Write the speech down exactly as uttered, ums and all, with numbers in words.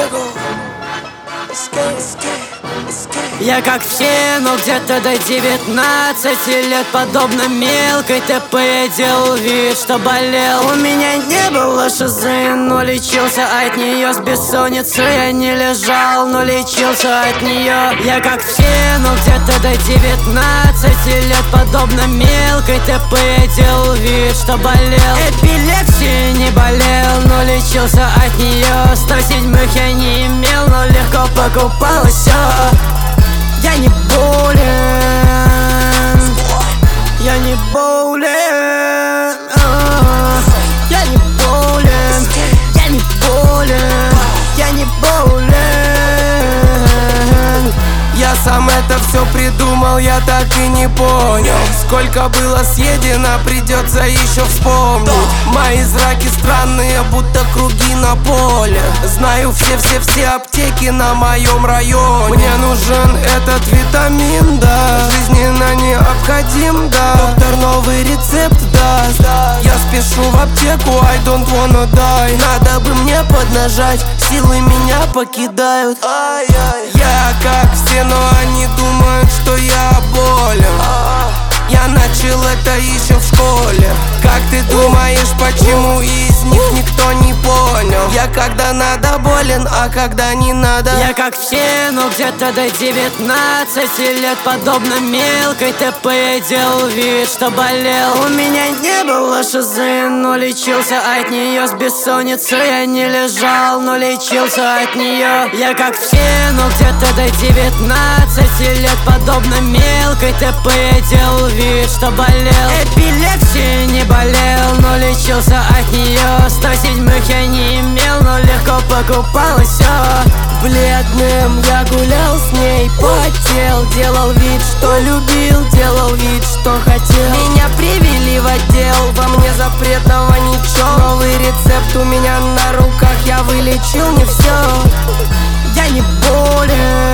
Я как все, но где-то до девятнадцати лет, подобно мелкой ТП, я делал вид, что болел. У меня не было шизы, но лечился от нее. С бессонницей я не лежал, но лечился от нее. Я как все, но где-то до девятнадцати лет, подобно мелкой ТП, я делал вид, что болел. Эпилепсии не болел, но лечился от нее. Сто седьмых я не имел, но легко покупалось все. Я не болен, я не болен, я не болен, я не болен, я не болен. Я сам это все придумал, я так и не понял, сколько было съедено, придется еще вспомнить. Мои зраки странные, будто круги на поле. Знаю все-все-все аптеки на моем районе. Мне нужен этот витамин, да, жизненно необходим, да. Доктор новый рецепт даст. Я спешу в аптеку, I don't wanna die. Надо бы мне поднажать, силы меня покидают. Я как все, но они думают, что я болен. Я начал это еще в школе. Как ты думаешь, почему из них никто не понял? Я когда надо болен, а когда не надо. Я как все, но где-то до девятнадцати лет, подобно мелкой ТП, я делал вид, что болел. У меня не было шизы, но лечился от нее. С бессонницей я не лежал, но лечился от нее. Я как все, но где-то до девятнадцати лет, подобно мелкой ТП, я делал вид, что болел. Эпилепсии не болел, но лечился от нее. Сто седьмых я не имел, но легко покупалось все. Бледным я гулял с ней, потел, делал вид, что любил, делал вид, что хотел. Меня привели в отдел, во мне запретного ничего. Новый рецепт у меня на руках, я вылечил не все. Я не болен,